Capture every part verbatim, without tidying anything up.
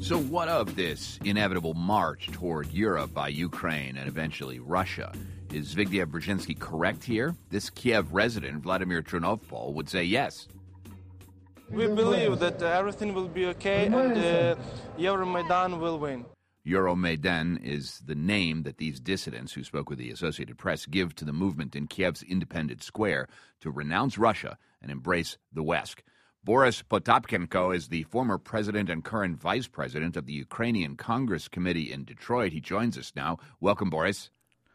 So what of this inevitable march toward Europe by Ukraine and eventually Russia? Is Zbigniew Brzezinski correct here? This Kiev resident, Vladimir Chernovpol, would say yes. We believe that uh, everything will be okay and uh, Euromaidan will win. Euromaidan is the name that these dissidents who spoke with the Associated Press give to the movement in Kiev's Independent Square to renounce Russia and embrace the West. Boris Potapchenko is the former president and current vice president of the Ukrainian Congress Committee in Detroit. He joins us now. Welcome, Boris.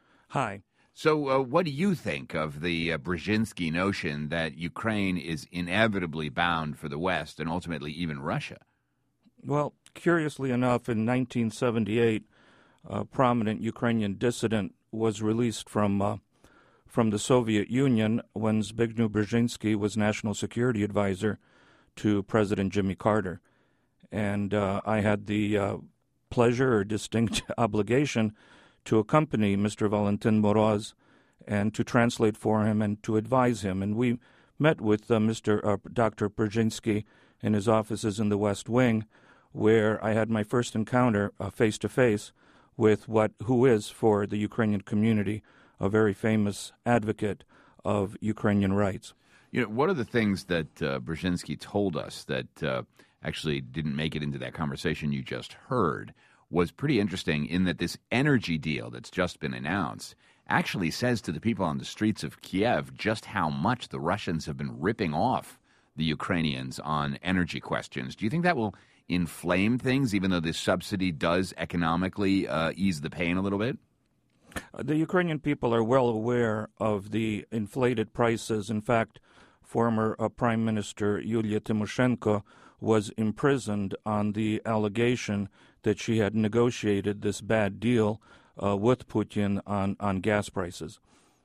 Hi. So uh, what do you think of the uh, Brzezinski notion that Ukraine is inevitably bound for the West and ultimately even Russia? Well, curiously enough, in nineteen seventy-eight, a prominent Ukrainian dissident was released from uh, from the Soviet Union when Zbigniew Brzezinski was national security advisor to President Jimmy Carter. And uh, I had the uh, pleasure or distinct obligation to accompany Mister Valentin Moroz and to translate for him and to advise him. And we met with uh, Mister Uh, Doctor Brzezinski in his offices in the West Wing, where I had my first encounter uh, face-to-face with what who is, for the Ukrainian community, a very famous advocate of Ukrainian rights. You know, one of the things that uh, Brzezinski told us that uh, actually didn't make it into that conversation you just heard was pretty interesting, in that this energy deal that's just been announced actually says to the people on the streets of Kiev just how much the Russians have been ripping off the Ukrainians on energy questions. Do you think that will inflame things, even though this subsidy does economically uh, ease the pain a little bit? The Ukrainian people are well aware of the inflated prices. In fact, former uh, Prime Minister Yulia Tymoshenko was imprisoned on the allegation that she had negotiated this bad deal uh, with Putin on, on gas prices.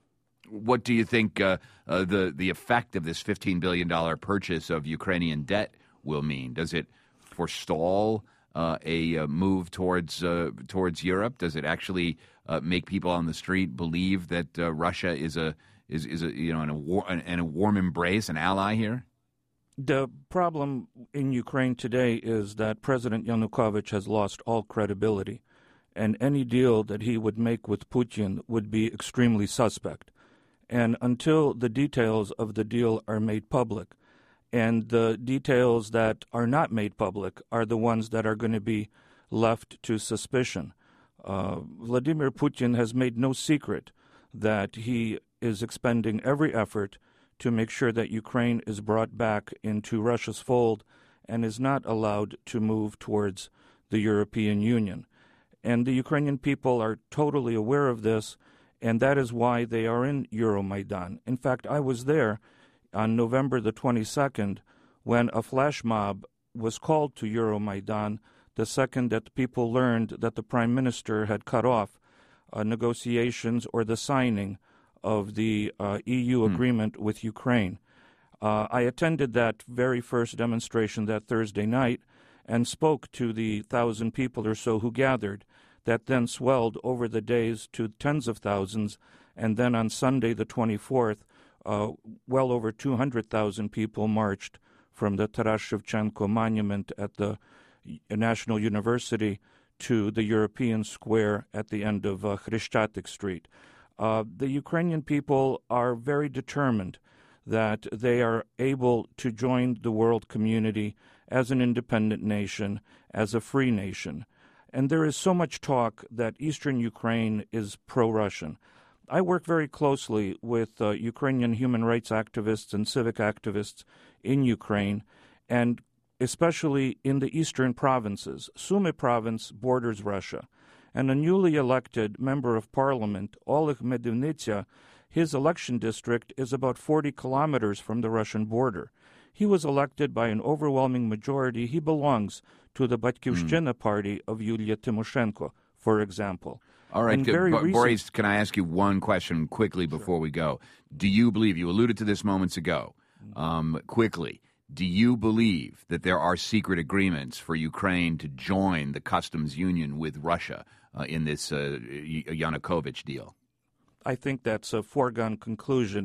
What do you think uh, uh, the, the effect of this fifteen billion dollars purchase of Ukrainian debt will mean? Does it forestall uh, a uh, move towards uh, towards Europe? Does it actually uh, make people on the street believe that uh, Russia is a is is a you know in a war in a warm embrace, an ally here? The problem in Ukraine today is that President Yanukovych has lost all credibility, and any deal that he would make with Putin would be extremely suspect. And until the details of the deal are made public, and the details that are not made public are the ones that are going to be left to suspicion. Uh, Vladimir Putin has made no secret that he is expending every effort to make sure that Ukraine is brought back into Russia's fold and is not allowed to move towards the European Union. And the Ukrainian people are totally aware of this, and that is why they are in Euromaidan. In fact, I was there on November the twenty-second when a flash mob was called to Euromaidan the second that people learned that the Prime Minister had cut off uh, negotiations or the signing of the uh, E U Hmm. agreement with Ukraine. Uh, I attended that very first demonstration that Thursday night and spoke to the thousand people or so who gathered. That then swelled over the days to tens of thousands, and then on Sunday the twenty-fourth, uh, well over two hundred thousand people marched from the Taras Shevchenko monument at the National University to the European Square at the end of uh, Khreshchatyk Street. Uh, the Ukrainian people are very determined that they are able to join the world community as an independent nation, as a free nation. And there is so much talk that eastern Ukraine is pro-Russian. I work very closely with uh, Ukrainian human rights activists and civic activists in Ukraine, and especially in the eastern provinces. Sumy province borders Russia. And a newly elected member of parliament, Oleg Medvenica, his election district is about forty kilometers from the Russian border. He was elected by an overwhelming majority. He belongs to the Batyushchina mm. party of Yulia Tymoshenko, for example. All right, And good. very Bo- recent- Boris, can I ask you one question quickly before we go? Do you believe, you alluded to this moments ago, um, quickly, do you believe that there are secret agreements for Ukraine to join the customs union with Russia uh, in this uh, Yanukovych deal? I think that's a foregone conclusion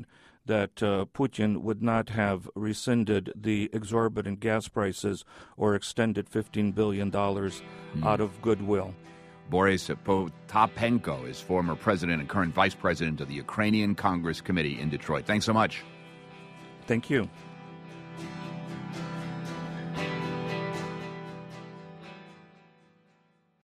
that uh, Putin would not have rescinded the exorbitant gas prices or extended fifteen billion dollars mm. out of goodwill. Boris Potapenko is former president and current vice president of the Ukrainian Congress Committee in Detroit. Thanks so much. Thank you.